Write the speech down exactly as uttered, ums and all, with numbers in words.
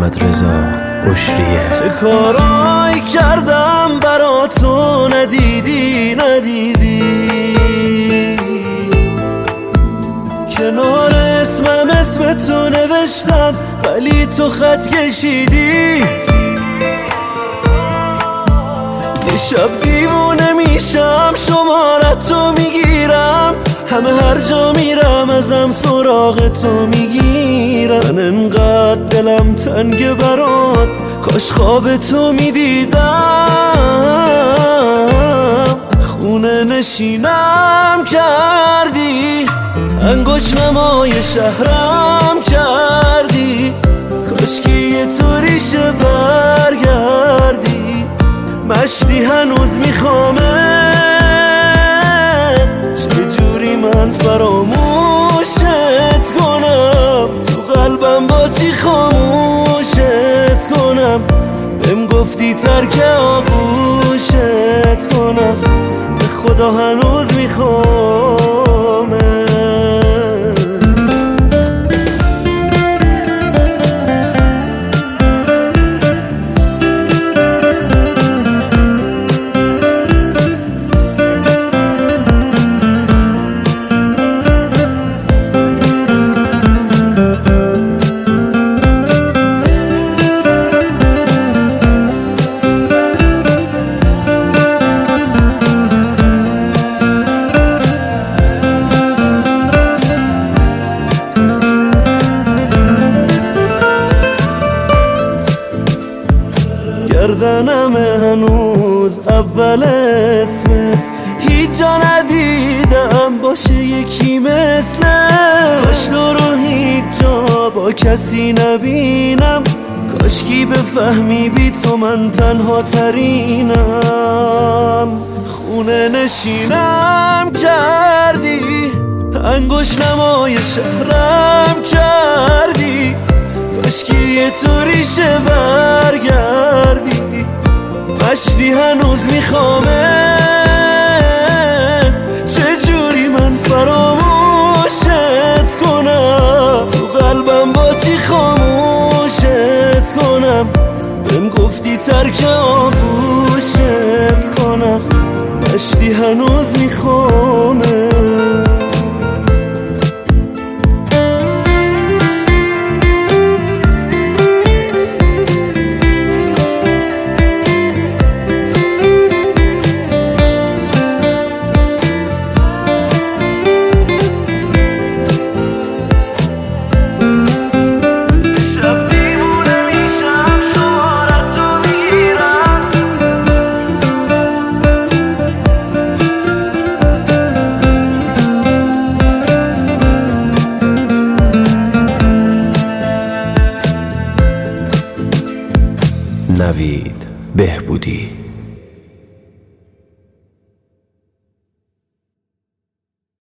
محمد رضا بشریه. چه کارایی کردم برا تو ندیدی ندیدی، کنار اسمم اسم تو نوشتم ولی تو خط کشیدی. یه شب دیوونه میشم شمارتو میگیرم، همه هر جا میرم ازم سراغ تو میگیرم. من انقدر دلم تنگ برات کاش خواب تو میدیدم. خونه نشینم کردی، انگوش نمای شهرم کردی، کاش که یه طوریشه برگردی. مشتی هنوز میخوامه، چجوری من فراموشت کنم، تو قلبم با چی خاموشت کنم. بهم گفتی ترک آغوشت کنم، به خدا هنوز میخوامه. گردنم هنوز اول اسمت، هیچ جا ندیدم باشه یکی مثل کاش تو رو هیچ جا با کسی نبینم. کاشکی بفهمی بی تو من تنها ترینم. خونه نشینم کردی، انگوش نمای شهرم کردی، کاشکی یه طوریشه برگردی. مشتی هنوز میخوامه، چجوری من فراموشت کنم، تو قلبم با چی خاموشت کنم. بهم گفتی ترک آغوشت کنم، مشتی هنوز میخوامه. نوید بهبودی.